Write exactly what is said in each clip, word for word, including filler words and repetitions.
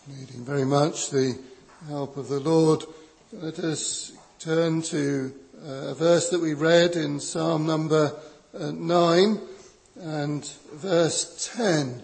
Needing very much the help of the Lord, let us turn to a verse that we read in Psalm number nine and verse ten.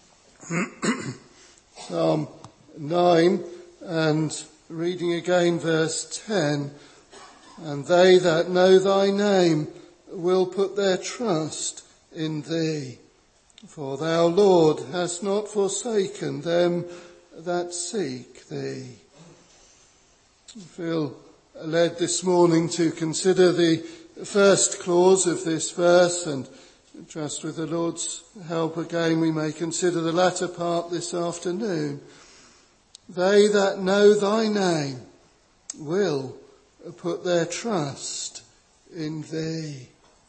Psalm nine and reading again verse ten. And they that know thy name will put their trust in thee. For thou, Lord, hast not forsaken them that seek thee. I feel led this morning to consider the first clause of this verse, and trust with the Lord's help again we may consider the latter part this afternoon. They that know thy name will put their trust in thee.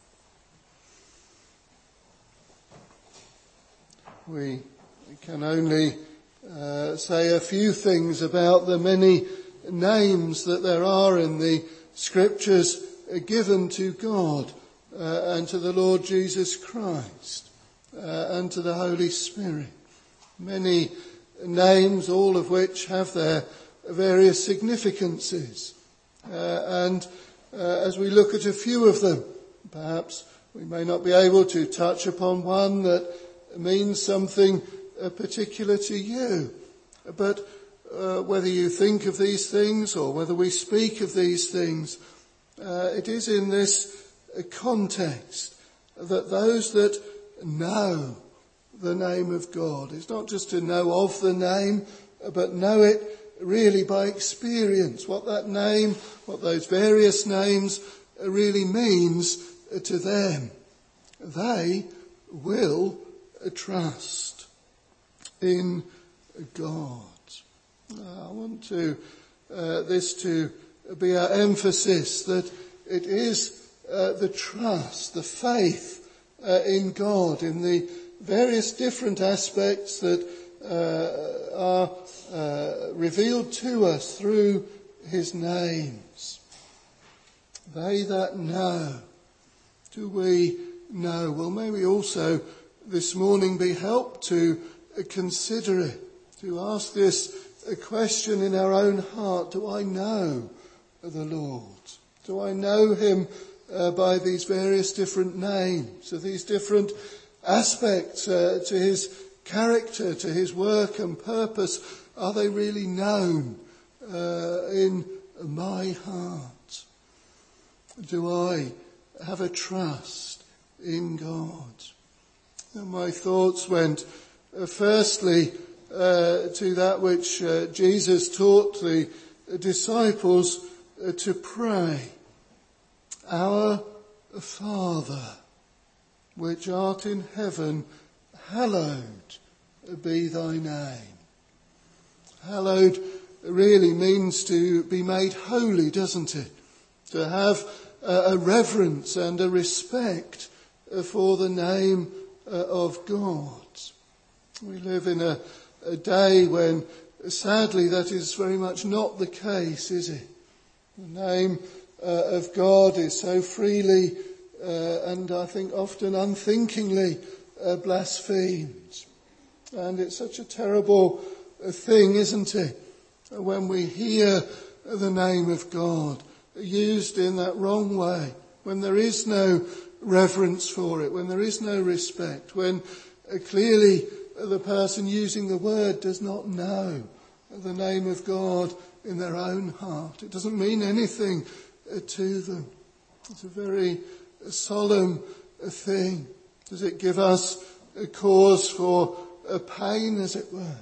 We can only uh, say a few things about the many names that there are in the scriptures given to God uh, and to the Lord Jesus Christ uh, and to the Holy Spirit. Many names, all of which have their various significances. Uh, and uh, as we look at a few of them, perhaps we may not be able to touch upon one that means something uh, particular to you. But uh, whether you think of these things or whether we speak of these things, uh, it is in this uh, context that those that know the name of God, it's not just to know of the name, but know it really by experience, what that name, what those various names really means to them. They will trust in God. I want to uh, this to be our emphasis, that it is uh, the trust, the faith uh, in God in the various different aspects that uh, are uh, revealed to us through his names. They that know. Do we know? Well, may we also this morning be helped to consider it, to ask this question in our own heart. Do I know the Lord? Do I know him uh, by these various different names, of these different aspects uh, to his character, to his work and purpose? Are they really known uh, in my heart? Do I have a trust in God? And my thoughts went uh, firstly uh, to that which uh, Jesus taught the disciples uh, to pray. Our Father, which art in heaven, hallowed be thy name. Hallowed really means to be made holy, doesn't it? To have uh, a reverence and a respect uh, for the name uh, of God. We live in a, a day when, sadly, that is very much not the case, is it? The name uh, of God is so freely uh, and I think often unthinkingly uh, blasphemed. And it's such a terrible uh, thing, isn't it? When we hear the name of God used in that wrong way, when there is no reverence for it, when there is no respect, when uh, clearly uh, the person using the word does not know the name of God in their own heart. It doesn't mean anything uh, to them. It's a very uh, solemn uh, thing. Does it give us a cause for a pain, as it were?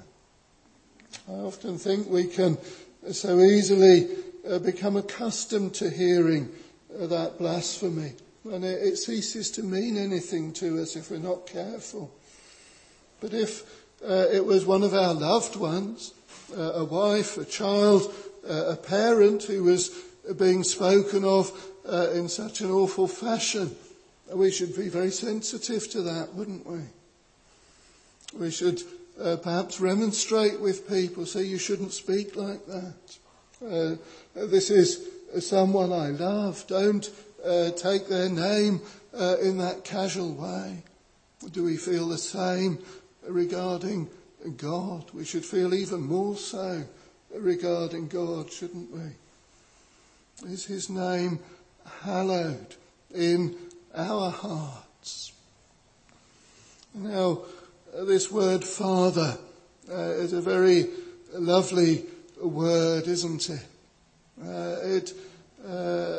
I often think we can uh, so easily uh, become accustomed to hearing uh, that blasphemy, and it, it ceases to mean anything to us if we're not careful. But if uh, it was one of our loved ones, uh, a wife, a child, uh, a parent who was being spoken of uh, in such an awful fashion, we should be very sensitive to that, wouldn't we? We should uh, perhaps remonstrate with people, say you shouldn't speak like that. Uh, this is someone I love. Don't uh, take their name uh, in that casual way. Do we feel the same regarding God. We should feel even more so regarding God, shouldn't we? Is his name hallowed in our hearts? Now, this word Father uh, is a very lovely word, isn't it? Uh, it uh,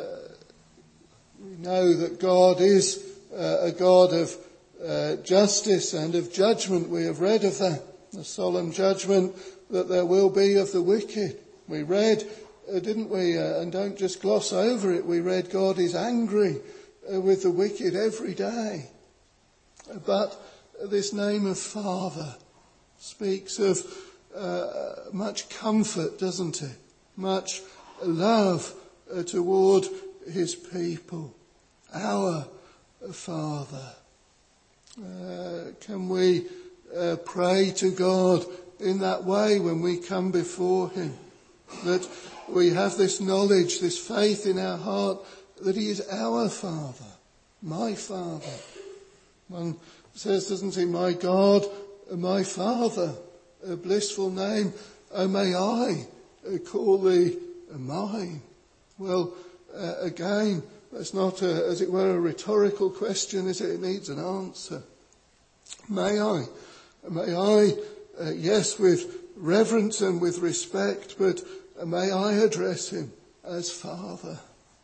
we know that God is uh, a God of uh, justice and of judgment. We have read of that, the solemn judgment that there will be of the wicked. We read, uh, didn't we, uh, and don't just gloss over it, we read God is angry uh, with the wicked every day. But this name of Father speaks of uh, much comfort, doesn't it? Much love uh, toward his people. Our Father. Uh, can we uh, pray to God in that way when we come before him? That we have this knowledge, this faith in our heart that he is our Father, my Father. One says, doesn't he, my God, my Father, a blissful name, oh may I call thee mine. Well, uh, again, that's not, a, as it were, a rhetorical question, is it? It needs an answer. May I, may I, uh, yes, with reverence and with respect, but may I address him as Father.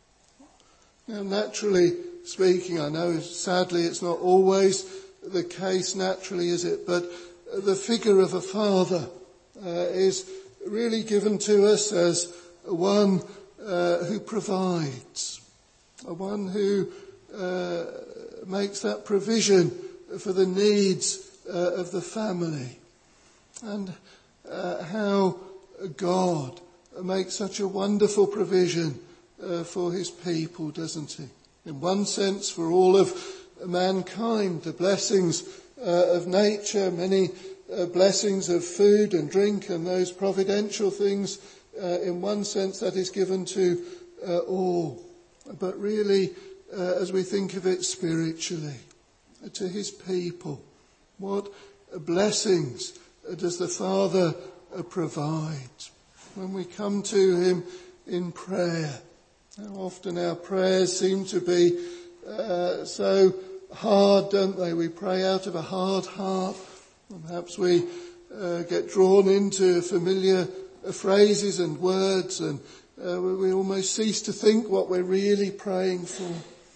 Now, naturally speaking, I know sadly it's not always the case, naturally, is it? But the figure of a father uh, is really given to us as one uh, who provides, one who uh, makes that provision for the needs uh, of the family. And uh, how God makes such a wonderful provision uh, for his people, doesn't he? In one sense, for all of mankind, the blessings uh, of nature, many uh, blessings of food and drink and those providential things, uh, in one sense that is given to uh, all. But really, uh, as we think of it spiritually, uh, to his people, what blessings uh, does the Father uh, provide? When we come to him in prayer, how often our prayers seem to be uh, so hard, don't they? We pray out of a hard heart. Perhaps we uh, get drawn into familiar uh, phrases and words, and uh, we almost cease to think what we're really praying for.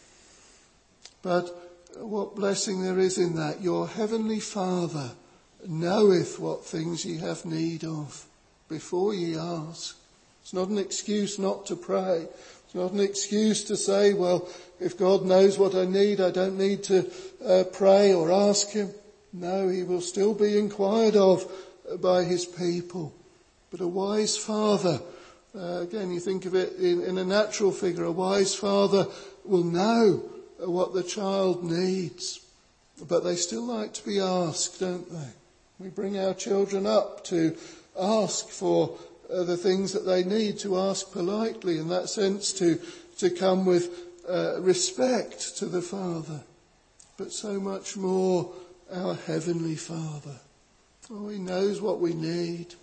But what blessing there is in that. Your heavenly Father knoweth what things ye have need of before ye ask. It's not an excuse not to pray. It's not an excuse to say, well, if God knows what I need, I don't need to uh, pray or ask him. No, he will still be inquired of by his people. But a wise father, uh, again, you think of it in, in a natural figure, a wise father will know what the child needs. But they still like to be asked, don't they? We bring our children up to ask for uh, the things that they need, to ask politely, in that sense to, to come with uh, respect to the Father. But so much more our Heavenly Father. Oh, he knows what we need.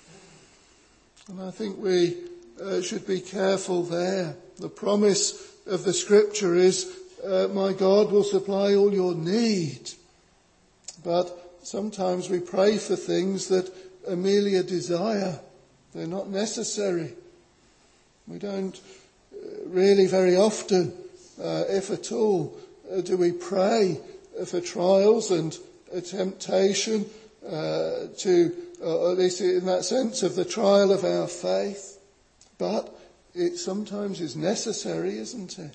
And I think we uh, should be careful there. The promise of the Scripture is, uh, my God will supply all your need. But sometimes we pray for things that are merely a desire. They're not necessary. We don't really very often, uh, if at all, uh, do we pray for trials and a temptation uh, to, or at least in that sense of the trial of our faith. But it sometimes is necessary, isn't it?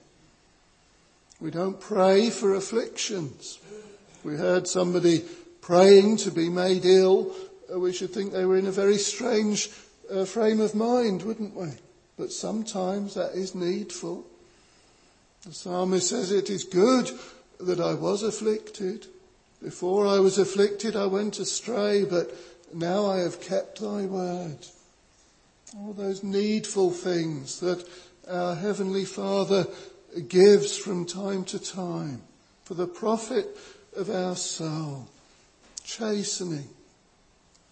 We don't pray for afflictions. We heard somebody praying to be made ill, uh, we should think they were in a very strange uh, frame of mind, wouldn't we? But sometimes that is needful. The psalmist says, it is good that I was afflicted. Before I was afflicted, I went astray, but now I have kept thy word. All those needful things that our Heavenly Father gives from time to time for the profit of our soul. Chastening,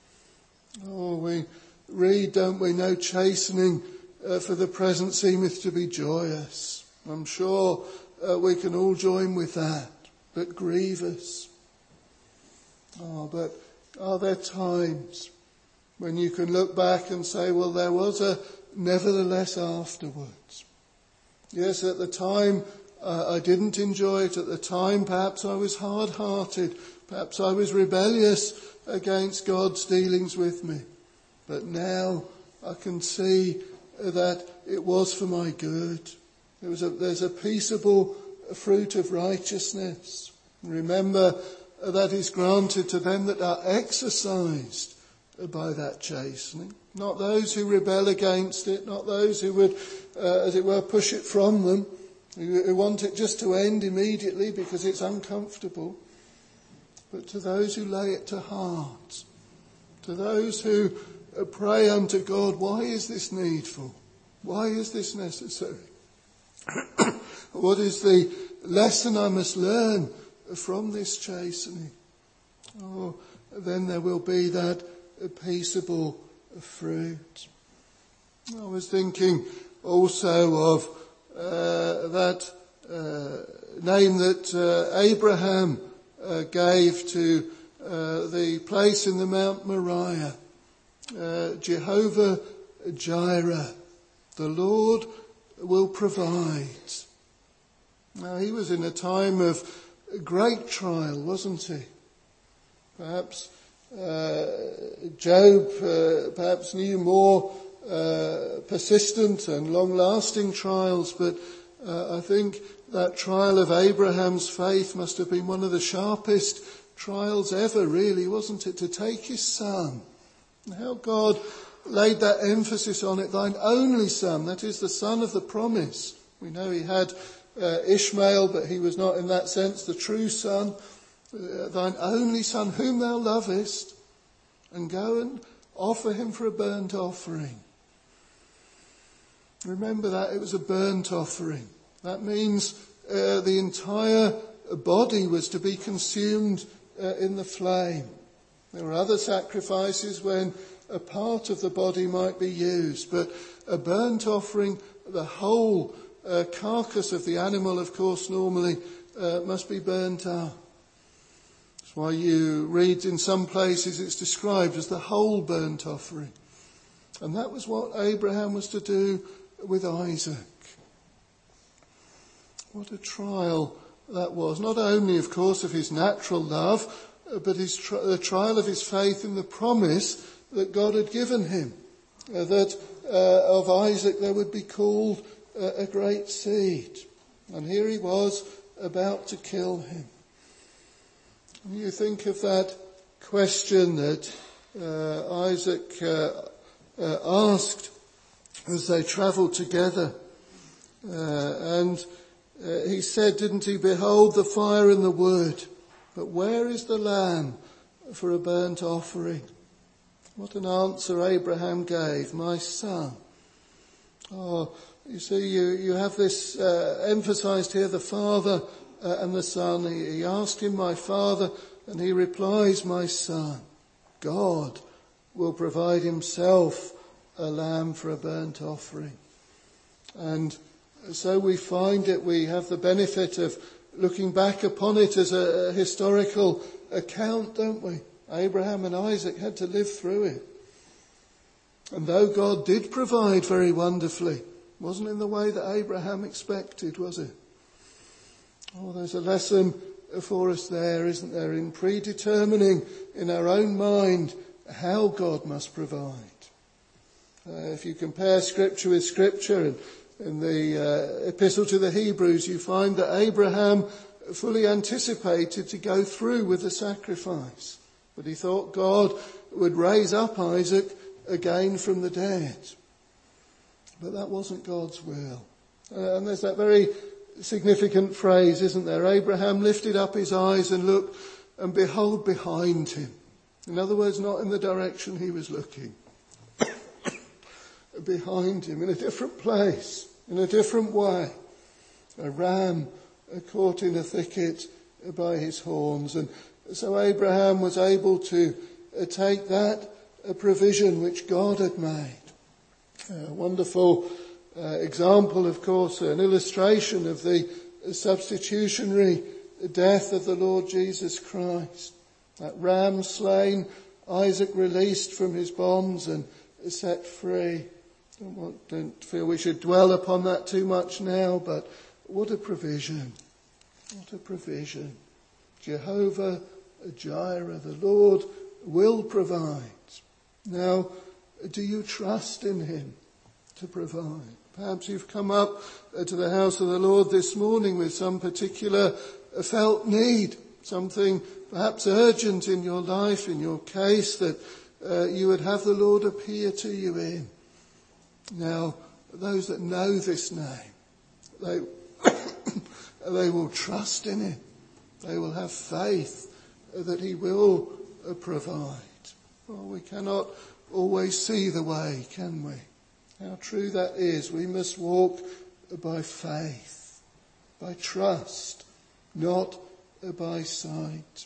Oh, we read, don't we, no chastening uh, for the present seemeth to be joyous. I'm sure uh, we can all join with that, but grievous. Oh, but are there times when you can look back and say, well, there was a nevertheless afterwards? Yes, at the time uh, I didn't enjoy it. At the time perhaps I was hard-hearted. Perhaps I was rebellious against God's dealings with me. But now I can see that it was for my good. There was a, there's a peaceable fruit of righteousness. Remember, that is granted to them that are exercised by that chastening. Not those who rebel against it, not those who would, uh, as it were, push it from them, who, who want it just to end immediately because it's uncomfortable. But to those who lay it to heart, to those who uh, pray unto God, why is this needful? Why is this necessary? What is the lesson I must learn from this chastening? Oh, then there will be that peaceable fruit. I was thinking also of uh, that uh, name that uh, Abraham uh, gave to uh, the place in the Mount Moriah, uh, Jehovah Jireh, the Lord will provide. Now, he was in a time of great trial, wasn't he? Perhaps uh, Job uh, perhaps knew more uh, persistent and long-lasting trials, but uh, I think that trial of Abraham's faith must have been one of the sharpest trials ever, really, wasn't it? To take his son. And how God laid that emphasis on it, thine only son, that is the son of the promise. We know he had uh, Ishmael, but he was not in that sense the true son. Uh, thine only son, whom thou lovest, and go and offer him for a burnt offering. Remember that, it was a burnt offering. That means uh, the entire body was to be consumed uh, in the flame. There were other sacrifices when a part of the body might be used, but a burnt offering, the whole uh, carcass of the animal, of course, normally uh, must be burnt up. That's why you read in some places it's described as the whole burnt offering. And that was what Abraham was to do with Isaac. What a trial that was. Not only, of course, of his natural love, but his tri- the trial of his faith in the promise that God had given him, uh, that uh, of Isaac there would be called uh, a great seed. And here he was about to kill him. And you think of that question that uh, Isaac uh, uh, asked as they travelled together. Uh, and uh, he said, didn't he, behold the fire and the wood, but where is the lamb for a burnt offering? What an answer Abraham gave, my son. Oh, you see, you, you have this uh, emphasised here, the father uh, and the son. He, he asked him, my father, and he replies, my son. God will provide himself a lamb for a burnt offering. And so we find it, we have the benefit of looking back upon it as a, a historical account, don't we? Abraham and Isaac had to live through it. And though God did provide very wonderfully, wasn't in the way that Abraham expected, was it? Oh, there's a lesson for us there, isn't there, in predetermining in our own mind how God must provide. Uh, if you compare Scripture with Scripture, and in the uh, Epistle to the Hebrews, you find that Abraham fully anticipated to go through with the sacrifice. But he thought God would raise up Isaac again from the dead. But that wasn't God's will. Uh, and there's that very significant phrase, isn't there? Abraham lifted up his eyes and looked, and behold behind him. In other words, not in the direction he was looking. Behind him, in a different place, in a different way. A ram caught in a thicket by his horns. And so Abraham was able to take that a provision which God had made. A wonderful uh, example, of course, an illustration of the substitutionary death of the Lord Jesus Christ. That ram slain, Isaac released from his bonds and set free. Don't, want, don't feel we should dwell upon that too much now, but what a provision. What a provision. Jehovah Jireh, the Lord will provide. Now, do you trust in him to provide? Perhaps you've come up to the house of the Lord this morning with some particular felt need, something perhaps urgent in your life, in your case, that uh, you would have the Lord appear to you in. Now, those that know this name, they, they will trust in him. They will have faith that he will provide. Well, we cannot always see the way, can we? How true that is. We must walk by faith, by trust, not by sight.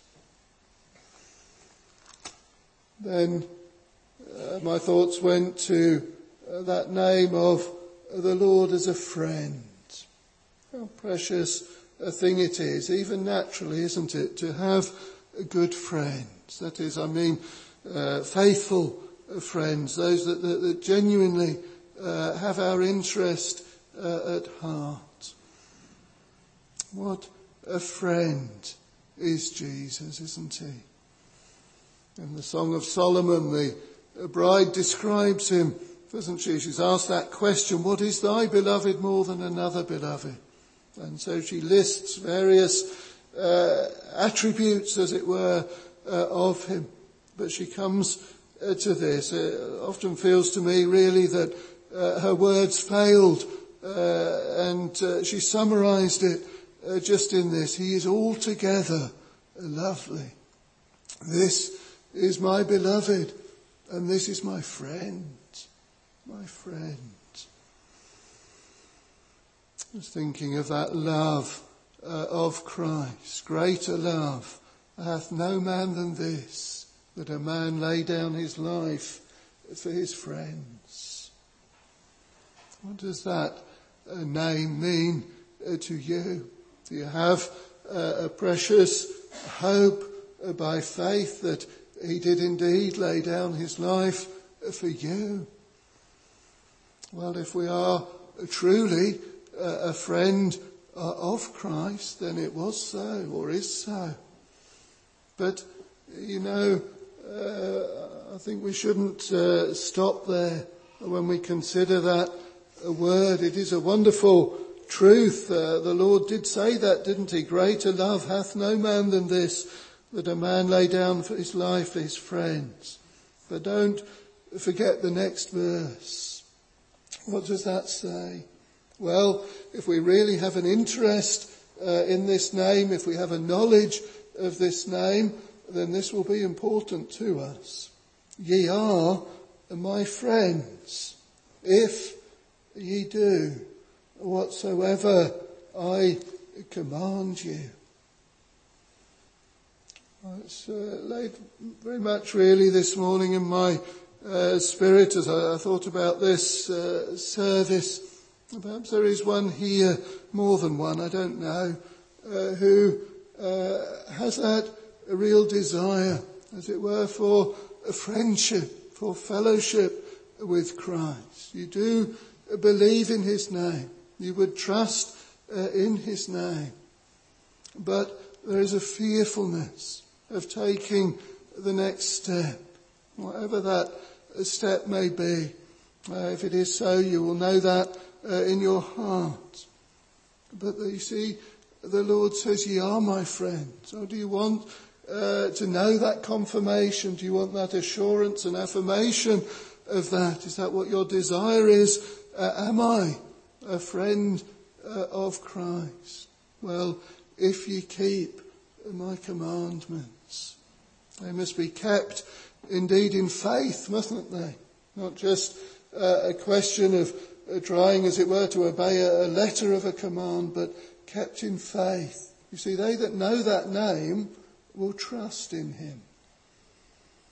Then uh, my thoughts went to uh, that name of uh, the Lord as a friend. How precious a thing it is, even naturally, isn't it, to have good friends. That is, I mean, uh, faithful friends, those that, that, that genuinely uh, have our interest uh, at heart. What a friend is Jesus, isn't he? In the Song of Solomon, the bride describes him, doesn't she? She's asked that question, what is thy beloved more than another beloved? And so she lists various uh, attributes, as it were, uh, of him. But she comes uh, to this. It often feels to me really that uh, her words failed uh, and uh, she summarised it uh, just in this. He is altogether lovely. This is my beloved and this is my friend. My friend. I was thinking of that love uh, of Christ. Greater love hath no man than this, that a man lay down his life for his friends. What does that uh, name mean uh, to you? Do you have uh, a precious hope uh, by faith that he did indeed lay down his life uh, for you? Well, if we are truly uh, a friend uh, of Christ, then it was so, or is so. But, you know, uh, I think we shouldn't uh, stop there when we consider that a word. It is a wonderful truth. Uh, the Lord did say that, didn't he? Greater love hath no man than this, that a man lay down for his life for his friends. But don't forget the next verse. What does that say? Well, if we really have an interest uh, in this name, if we have a knowledge of this name, then this will be important to us. Ye are my friends, if ye do whatsoever I command you. It's uh, laid very much really this morning in my uh, spirit as I, I thought about this uh, service. Perhaps there is one here, more than one, I don't know, uh, who uh, has that a real desire, as it were, for a friendship, for fellowship with Christ. You do believe in his name. You would trust uh, in his name. But there is a fearfulness of taking the next step, whatever that step may be. Uh, if it is so, you will know that uh, in your heart. But you see, the Lord says, ye are my friends. So do you want uh, to know that confirmation? Do you want that assurance and affirmation of that? Is that what your desire is? Uh, am I a friend uh, of Christ? Well, if ye keep my commandments. They must be kept indeed in faith, mustn't they? Not just uh, a question of uh, trying, as it were, to obey a, a letter of a command, but kept in faith. You see, they that know that name will trust in him.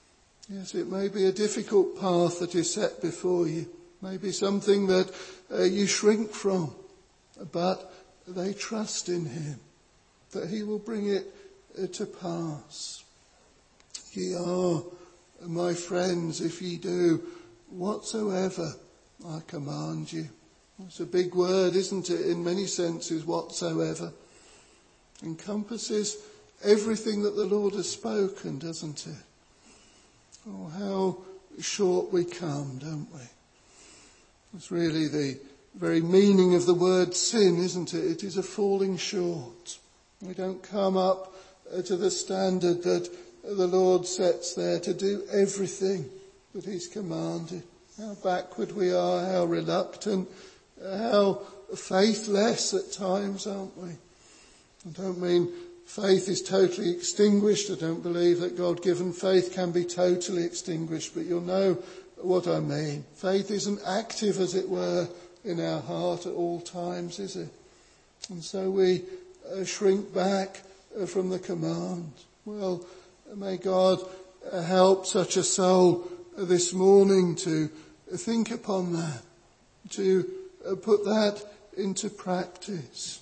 Yes, it may be a difficult path that is set before you. Maybe something that uh, you shrink from. But they trust in him, that he will bring it uh, to pass. Ye are my friends if ye do whatsoever I command you. It's a big word, isn't it, in many senses, whatsoever. Encompasses everything that the Lord has spoken, doesn't it? Oh, how short we come, don't we? It's really the very meaning of the word sin, isn't it? It is a falling short. We don't come up to the standard that the Lord sets there to do everything that he's commanded. How backward we are, how reluctant, how faithless at times, aren't we? I don't mean faith is totally extinguished. I don't believe that God-given faith can be totally extinguished, but you'll know what I mean. Faith isn't active, as it were, in our heart at all times, is it? And so we uh, shrink back uh, from the command. Well, may God uh, help such a soul uh, this morning to uh, think upon that, to uh, put that into practice.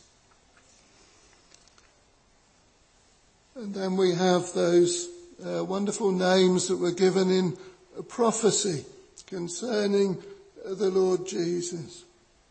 And then we have those uh, wonderful names that were given in a prophecy concerning uh, the Lord Jesus.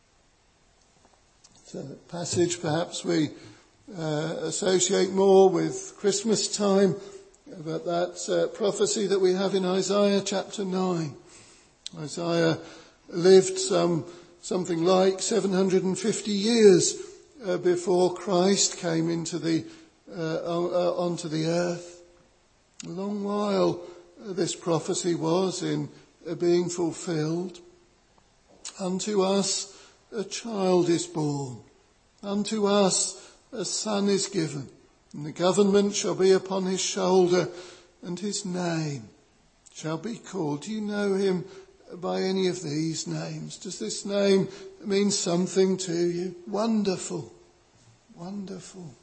It's a passage perhaps we uh, associate more with Christmas time, but that's uh, prophecy that we have in Isaiah chapter nine. Isaiah lived some something like seven hundred fifty years uh, before Christ came into the Uh, uh, onto the earth. A long while uh, this prophecy was in uh, being fulfilled. Unto us a child is born. Unto us a son is given. And the government shall be upon his shoulder, and his name shall be called. Do you know him by any of these names? Does this name mean something to you? Wonderful. Wonderful.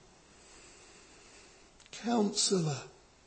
Counselor,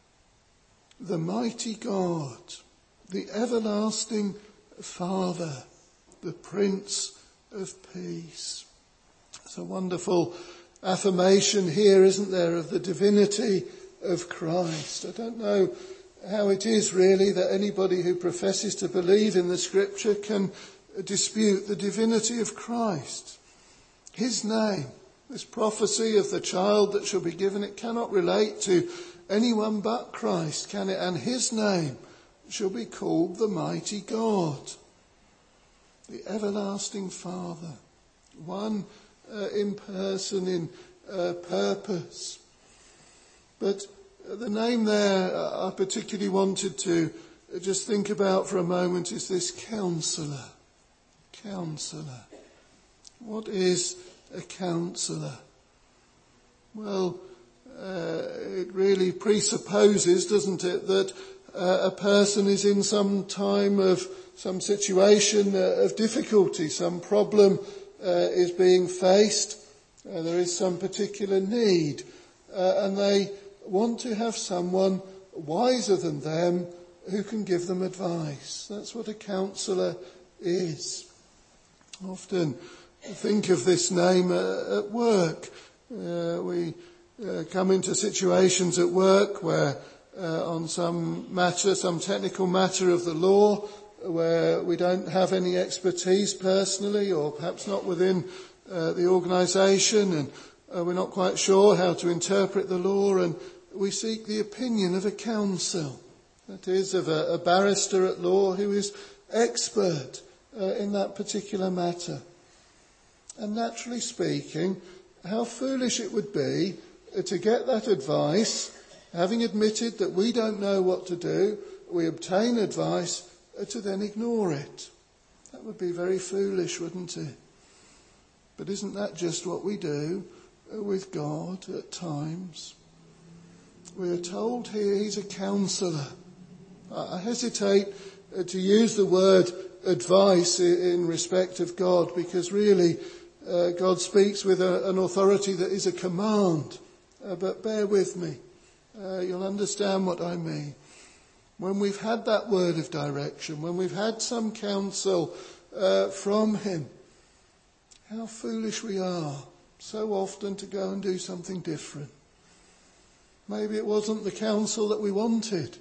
the mighty God, the everlasting Father, the Prince of Peace. It's a wonderful affirmation here, isn't there, of the divinity of Christ. I don't know how it is really that anybody who professes to believe in the Scripture can dispute the divinity of Christ. His name, this prophecy of the child that shall be given, it cannot relate to anyone but Christ, can it? And his name shall be called the mighty God, the everlasting Father, one uh, in person, in uh, purpose. But the name there I particularly wanted to just think about for a moment is this Counselor. Counselor. What is a counsellor? Well, uh, it really presupposes, doesn't it, that uh, a person is in some time of some situation uh, of difficulty, some problem uh, is being faced, uh, there is some particular need, uh, and they want to have someone wiser than them who can give them advice. That's what a counsellor is. Often think of this name uh, at work. Uh, we uh, come into situations at work where uh, on some matter, some technical matter of the law, where we don't have any expertise personally, or perhaps not within uh, the organisation, and uh, we're not quite sure how to interpret the law, and we seek the opinion of a counsel, that is, of a, a barrister at law who is expert uh, in that particular matter. And naturally speaking, how foolish it would be to get that advice, having admitted that we don't know what to do, we obtain advice, to then ignore it. That would be very foolish, wouldn't it? But isn't that just what we do with God at times? We are told here he's a counsellor. I hesitate to use the word advice in respect of God, because really uh, God speaks with a, an authority that is a command. Uh, but bear with me. Uh, you'll understand what I mean. when we've had that word of direction, when we've had some counsel uh, from him, how foolish we are so often to go and do something different. Maybe it wasn't the counsel that we wanted.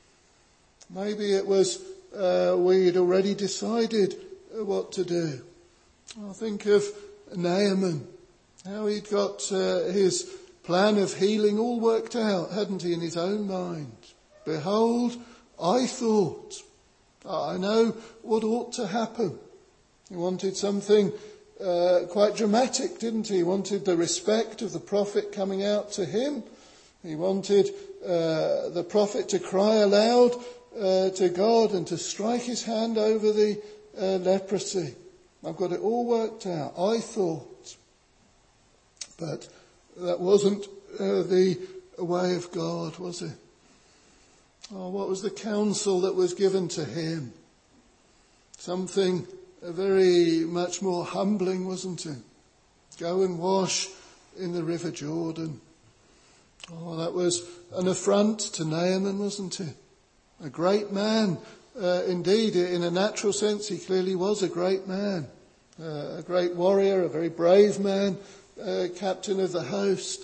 Maybe it was uh, we had already decided what to do. I think of Naaman, how he'd got uh, his plan of healing all worked out, hadn't he, in his own mind. Behold, I thought, I know what ought to happen. He wanted something uh, quite dramatic, didn't he? He wanted the respect of the prophet coming out to him. He wanted uh, the prophet to cry aloud uh, to God and to strike his hand over the uh, leprosy. I've got it all worked out, I thought. But that wasn't uh, the way of God, was it? Oh, what was the counsel that was given to him? Something very much more humbling, wasn't it? Go and wash in the River Jordan. Oh, that was an affront to Naaman, wasn't it? A great man. Uh, indeed, in a natural sense, he clearly was a great man. Uh, a great warrior, a very brave man, uh, captain of the host.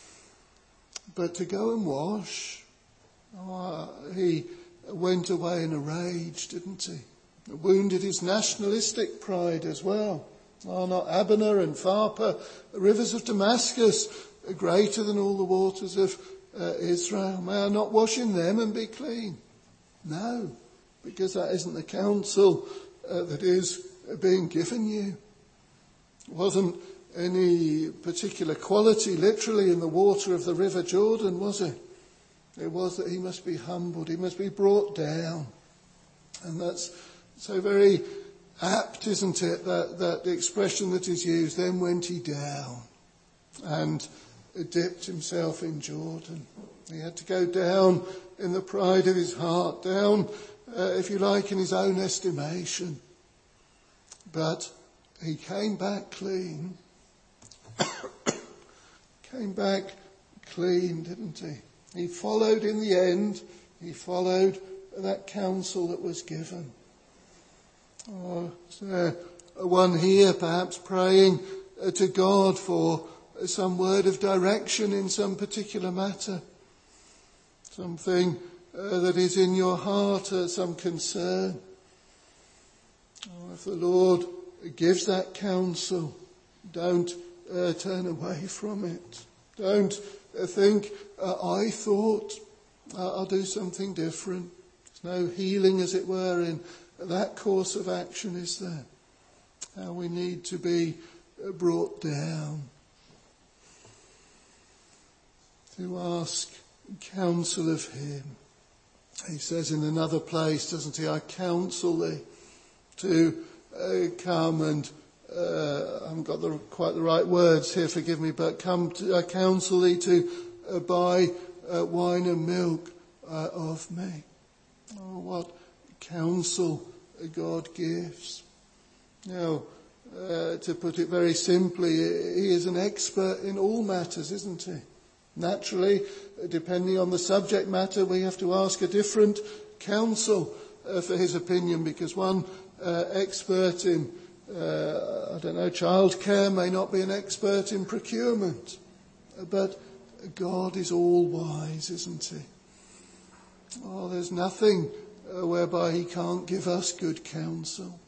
But to go and wash, oh, he went away in a rage, didn't he? It wounded his nationalistic pride as well. Are not Abana and Pharpar, the rivers of Damascus, greater than all the waters of uh, Israel? May I not wash in them and be clean? No, because that isn't the counsel uh, that is being given you. It wasn't any particular quality literally in the water of the River Jordan, was it? It was that he must be humbled, he must be brought down. And that's so very apt, isn't it, that, that the expression that is used, then went he down and dipped himself in Jordan. He had to go down in the pride of his heart, down, uh, if you like, in his own estimation. But he came back clean. Came back clean, didn't he? He followed in the end, he followed that counsel that was given. Oh, is there one here perhaps praying to God for some word of direction in some particular matter? Something uh, that is in your heart, uh, some concern. Oh, if the Lord gives that counsel, don't uh, turn away from it. Don't uh, think, uh, I thought uh, I'll do something different. There's no healing, as it were, in that course of action, is there? How we need to be uh, brought down. To ask counsel of him. He says in another place, doesn't he, I counsel thee to uh, come and, uh, I haven't got the, quite the right words here, forgive me, but come to, I counsel thee to uh, buy uh, wine and milk uh, of me. Oh, what counsel God gives. Now, uh, to put it very simply, he is an expert in all matters, isn't he? Naturally, depending on the subject matter, we have to ask a different counsel uh, for his opinion, because one uh, expert in, uh, I don't know, childcare may not be an expert in procurement. But God is all wise, isn't he? Oh, there's nothing uh, whereby he can't give us good counsel.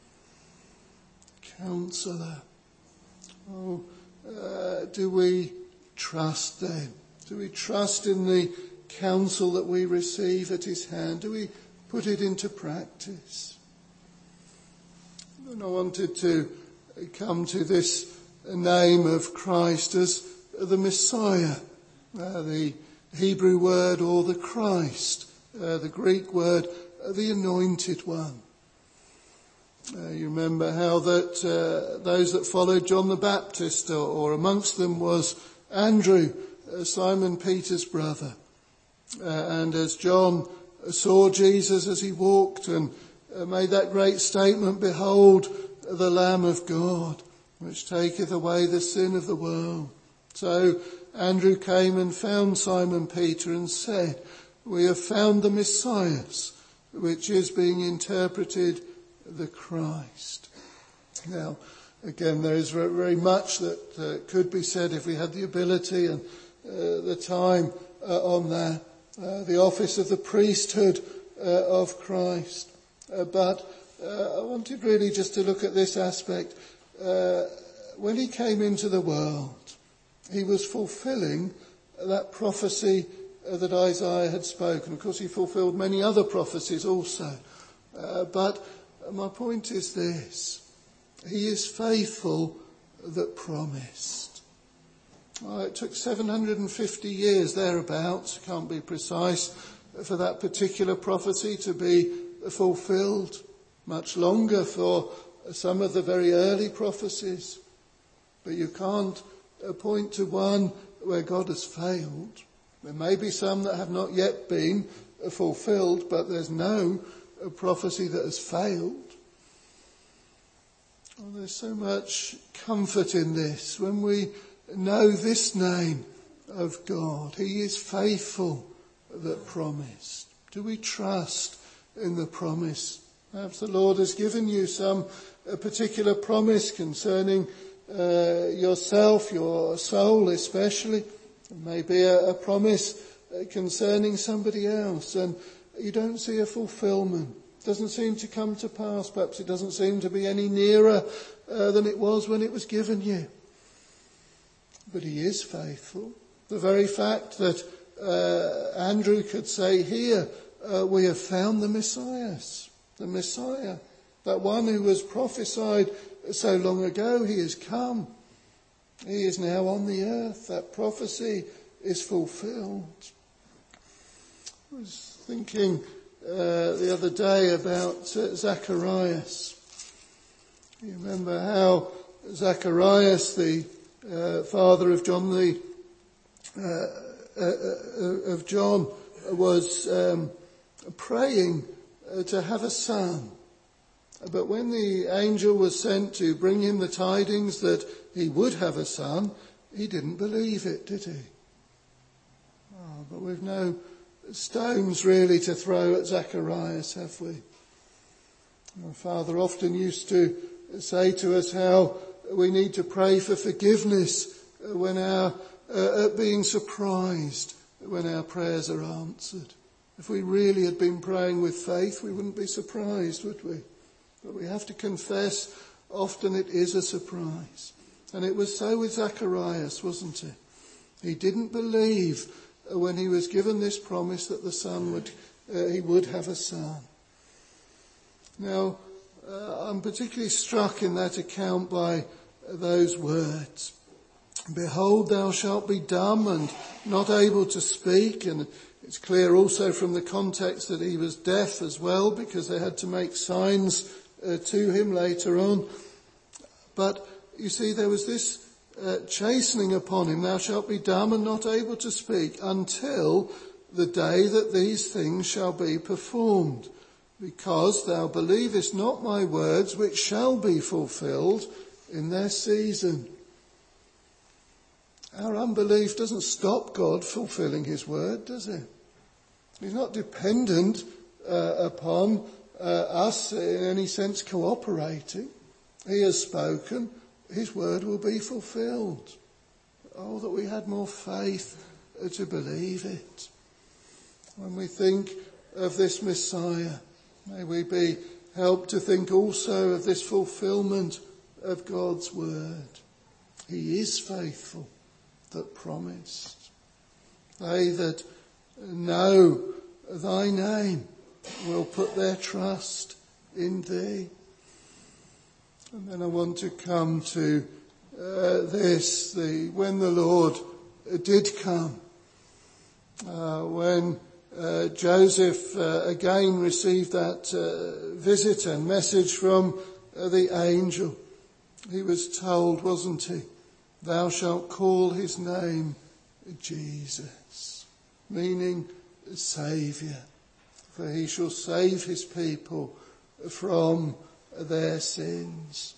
Counselor. Oh, uh, do we trust then? Do we trust in the counsel that we receive at his hand? Do we put it into practice? And I wanted to come to this name of Christ as the Messiah, uh, the Hebrew word, or the Christ, uh, the Greek word, uh, the Anointed One. Uh, you remember how that uh, those that followed John the Baptist, or, or amongst them was Andrew, uh, Simon Peter's brother. Uh, and as John saw Jesus as he walked and uh, made that great statement, behold, the Lamb of God, which taketh away the sin of the world. So Andrew came and found Simon Peter and said, We have found the Messiah, which is being interpreted the Christ. Now, again, there is very much that uh, could be said if we had the ability and uh, the time uh, on that. Uh, the office of the priesthood uh, of Christ. Uh, but uh, I wanted really just to look at this aspect. Uh, when he came into the world, he was fulfilling that prophecy uh, that Isaiah had spoken. Of course, he fulfilled many other prophecies also. Uh, but my point is this. He is faithful that promised. Oh, it took seven hundred fifty years thereabouts, can't be precise, for that particular prophecy to be fulfilled. Much longer for some of the very early prophecies. But you can't point to one where God has failed. There may be some that have not yet been fulfilled, but there's no prophecy that has failed. Oh, there's so much comfort in this when we know this name of God. He is faithful that promised. Do we trust in the promise? Perhaps the Lord has given you some a particular promise concerning uh, yourself, your soul especially. It may be a, a promise concerning somebody else, and you don't see a fulfillment. It doesn't seem to come to pass. Perhaps it doesn't seem to be any nearer uh, than it was when it was given you. But he is faithful. The very fact that uh, Andrew could say here, uh, we have found the Messiah, the Messiah, that one who was prophesied so long ago, he has come. He is now on the earth. That prophecy is fulfilled. I was thinking uh, the other day about uh, Zacharias. You remember how Zacharias, the Uh, father of John the uh, uh, uh, of John, was um, praying uh, to have a son, but when the angel was sent to bring him the tidings that he would have a son, he didn't believe it, did he? Oh, but we've no stones really to throw at Zacharias, have we? Our father often used to say to us how we need to pray for forgiveness when our, uh, at being surprised when our prayers are answered. If we really had been praying with faith, we wouldn't be surprised, would we? But we have to confess, often it is a surprise. And it was so with Zacharias, wasn't it? He didn't believe when he was given this promise that the son would, uh, he would have a son. Now, uh, I'm particularly struck in that account by those words. Behold, thou shalt be dumb and not able to speak. And it's clear also from the context that he was deaf as well, because they had to make signs uh, to him later on. But you see, there was this uh, chastening upon him. Thou shalt be dumb and not able to speak until the day that these things shall be performed, because thou believest not my words, which shall be fulfilled in their season. Our unbelief doesn't stop God fulfilling his word, does it? He's not dependent uh, upon uh, us in any sense cooperating. He has spoken. His word will be fulfilled. Oh, that we had more faith uh, to believe it. When we think of this Messiah, may we be helped to think also of this fulfillment of God's word. He is faithful that promised. They that know thy name will put their trust in thee. And then I want to come to uh, this, the when the Lord did come, uh, when uh, Joseph uh, again received that uh, visit and message from uh, the angel. He was told, wasn't he, thou shalt call his name Jesus, meaning Saviour, for he shall save his people from their sins.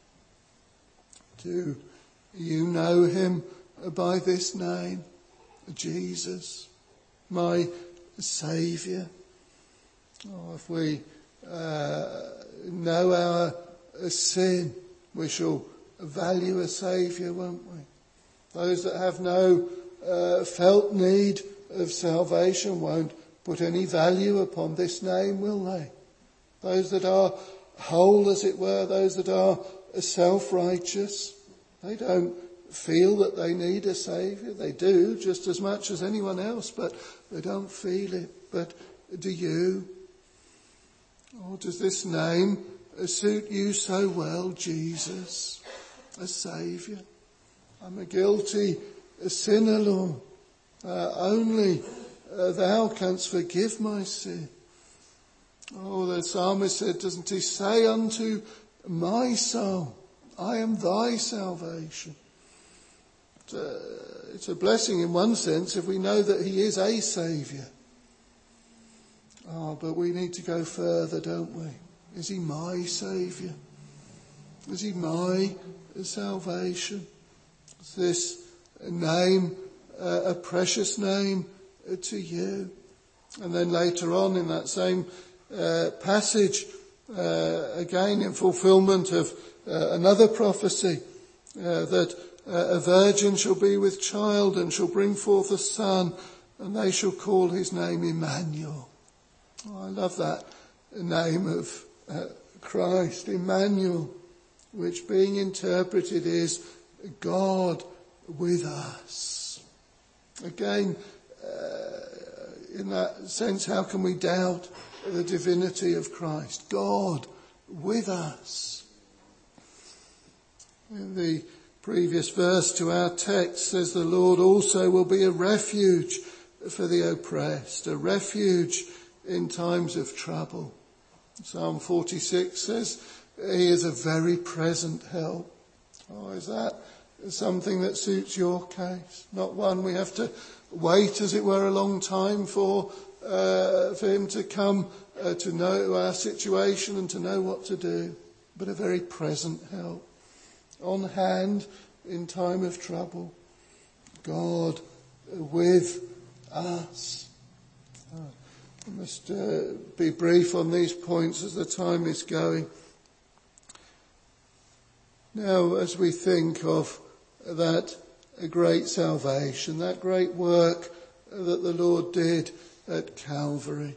Do you know him by this name, Jesus? My Saviour. Oh, if we uh, know our sin, we shall value a Saviour, won't we? Those that have no uh, felt need of salvation won't put any value upon this name, will they? Those that are whole, as it were, those that are self-righteous, they don't feel that they need a Saviour. They do just as much as anyone else, but they don't feel it. But do you? Or does this name suit you so well, Jesus, a Saviour? I'm a guilty sinner, Lord. Uh, only uh, thou canst forgive my sin. Oh, the psalmist said, doesn't he say unto my soul, I am thy salvation. It's a, it's a blessing in one sense if we know that he is a Saviour. Oh, but we need to go further, don't we? Is he my Saviour? Is he my salvation? Is this name uh, a precious name uh, to you? And then later on in that same uh, passage, uh, again in fulfilment of uh, another prophecy, uh, that uh, a virgin shall be with child and shall bring forth a son, and they shall call his name Emmanuel. Oh, I love that name of uh, Christ, Emmanuel, which being interpreted is God with us. Again, uh, in that sense, how can we doubt the divinity of Christ? God with us. In the previous verse to our text says the Lord also will be a refuge for the oppressed, a refuge in times of trouble. Psalm forty-six says he is a very present help. Oh, is that something that suits your case? Not one we have to wait, as it were, a long time for, uh, for him to come uh, to know our situation and to know what to do, but a very present help on hand in time of trouble. God with us. Oh. I must uh, be brief on these points as the time is going. Now, as we think of that great salvation, that great work that the Lord did at Calvary,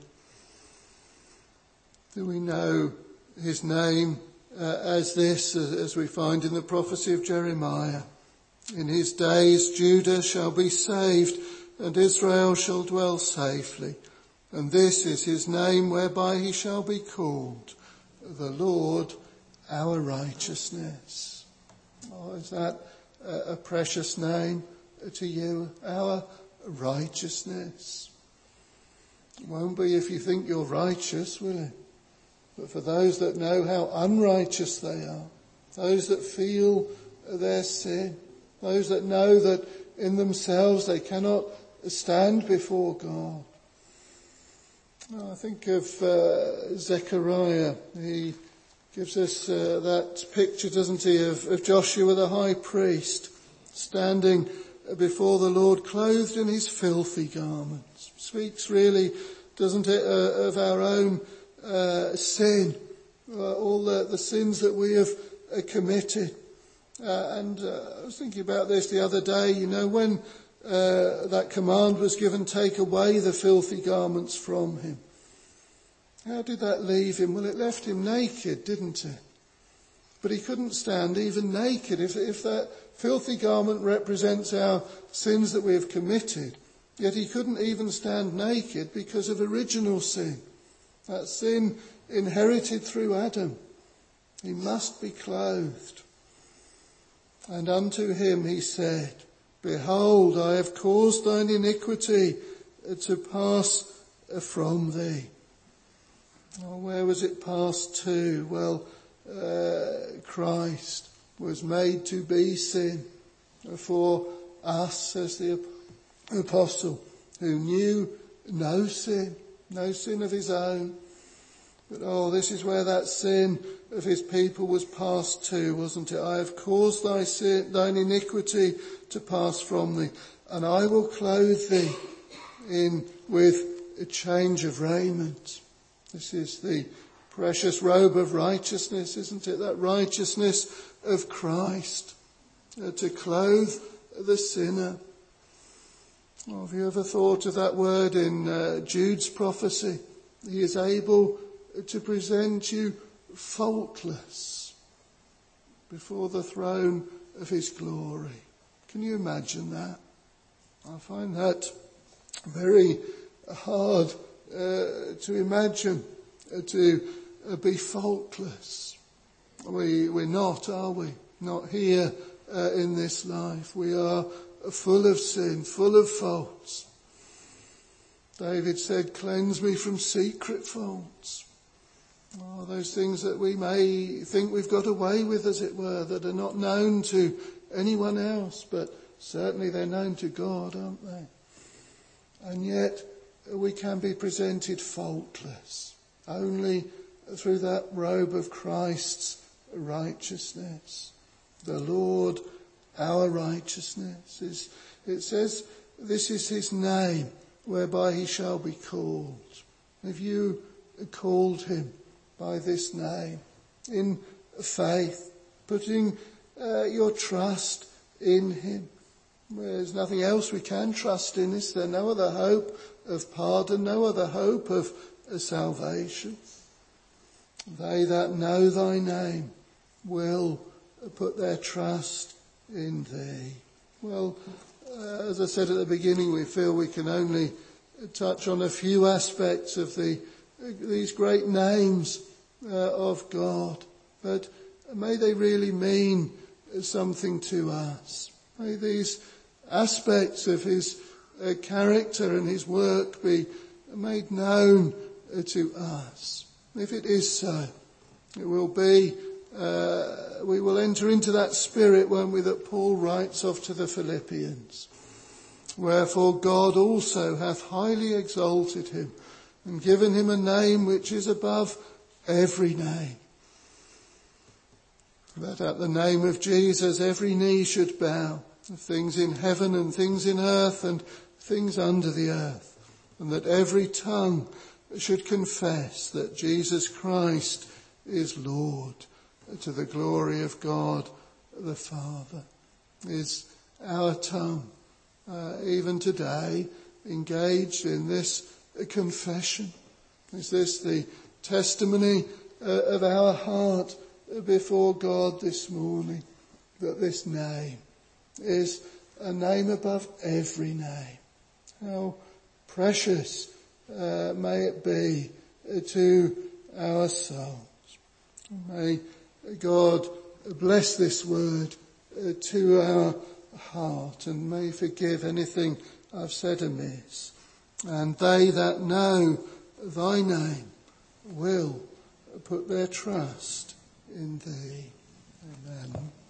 do we know his name uh, as this, as we find in the prophecy of Jeremiah? In his days Judah shall be saved, and Israel shall dwell safely. And this is his name whereby he shall be called, the Lord our righteousness. Oh, is that a, a precious name to you? Our righteousness. It won't be if you think you're righteous, will it? But for those that know how unrighteous they are, those that feel their sin, those that know that in themselves they cannot stand before God. I think of uh, Zechariah. He gives us uh, that picture, doesn't he, of, of Joshua the high priest standing before the Lord clothed in his filthy garments. Speaks really, doesn't it, uh, of our own uh, sin, uh, all the, the sins that we have uh, committed. Uh, and uh, I was thinking about this the other day, you know, when Uh, that command was given, take away the filthy garments from him. How did that leave him? Well, it left him naked, didn't it? But he couldn't stand even naked. If, if that filthy garment represents our sins that we have committed, yet he couldn't even stand naked because of original sin. That sin inherited through Adam. He must be clothed. And unto him he said, Behold, I have caused thine iniquity to pass from thee. Oh, where was it passed to? Well, uh, Christ was made to be sin for us, says the apostle, who knew no sin, no sin of his own. But oh, this is where that sin of his people was passed to, wasn't it? I have caused thy sin, thine iniquity to pass from thee, and I will clothe thee in with a change of raiment. This is the precious robe of righteousness, isn't it? That righteousness of Christ uh, to clothe the sinner. Oh, have you ever thought of that word in uh, Jude's prophecy? He is able to present you faultless before the throne of his glory. Can you imagine that? I find that very hard uh, to imagine, uh, to uh, be faultless. We, we're not, are we? Not here uh, in this life. We are full of sin, full of faults. David said, cleanse me from secret faults. Oh, those things that we may think we've got away with, as it were, that are not known to anyone else, but certainly they're known to God, aren't they? And yet we can be presented faultless only through that robe of Christ's righteousness. The Lord, our righteousness. Is, it says, this is his name whereby he shall be called. Have you called him by this name in faith, putting uh, your trust in him? There's nothing else we can trust in, is there? No other hope of pardon, no other hope of uh, salvation. They that know thy name will put their trust in thee. Well, uh, as I said at the beginning, we feel we can only touch on a few aspects of the uh, these great names uh, of God, but may they really mean something to us. May these aspects of his uh, character and his work be made known uh, to us. If it is so, it will be, uh, we will enter into that spirit, won't we, that Paul writes of to the Philippians. Wherefore God also hath highly exalted him and given him a name which is above every name, that at the name of Jesus every knee should bow, of things in heaven and things in earth and things under the earth, and that every tongue should confess that Jesus Christ is Lord, to the glory of God the Father. Is our tongue uh, even today engaged in this uh, confession? Is this the testimony uh, of our heart before God this morning, that this name is a name above every name? How precious uh, may it be uh, to our souls. May God bless this word uh, to our heart, and may forgive anything I've said amiss. And they that know thy name will put their trust in thee. Amen.